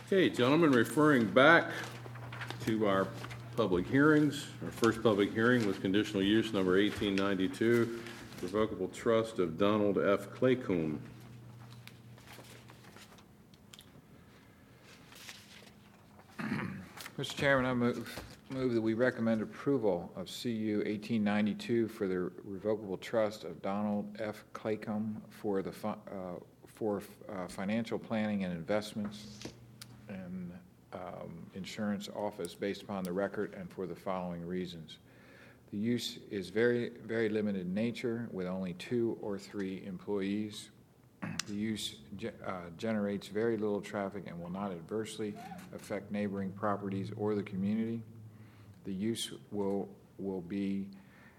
Okay, gentlemen, referring back to our public hearings, our first public hearing was conditional use number 1892, revocable trust of Donald F. Claycomb. Mr. Chairman, I move that we recommend approval of CU 1892 for the revocable trust of Donald F. Claycomb for the financial planning and investments and insurance office based upon the record and for the following reasons. The use is very, very limited in nature with only 2 or 3 employees. The use generates very little traffic and will not adversely affect neighboring properties or the community. The use will be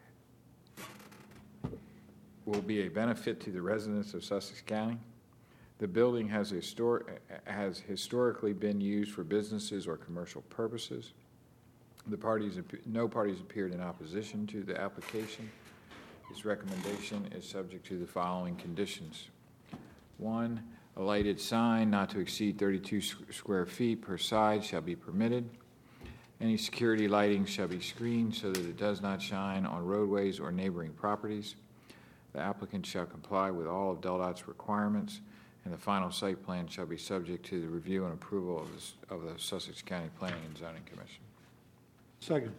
a benefit to the residents of Sussex County. The building has historically been used for businesses or commercial purposes. No parties appeared in opposition to the application. This recommendation is subject to the following conditions. 1, a lighted sign not to exceed 32 square feet per side shall be permitted. Any security lighting shall be screened so that it does not shine on roadways or neighboring properties. The applicant shall comply with all of DelDOT's requirements, and the final site plan shall be subject to the review and approval of the Sussex County Planning and Zoning Commission. Second.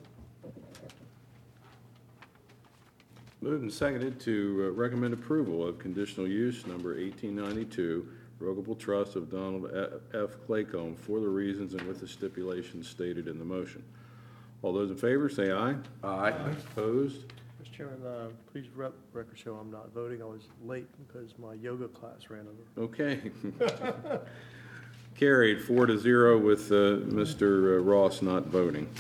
Moved and seconded to recommend approval of conditional use number 1892, revocable trust of Donald F. Claycomb for the reasons and with the stipulations stated in the motion. All those in favor say aye. Aye. Opposed? Mr. Chairman, please record show I'm not voting. I was late because my yoga class ran over. Okay. Carried 4-0 with Mr. Ross not voting.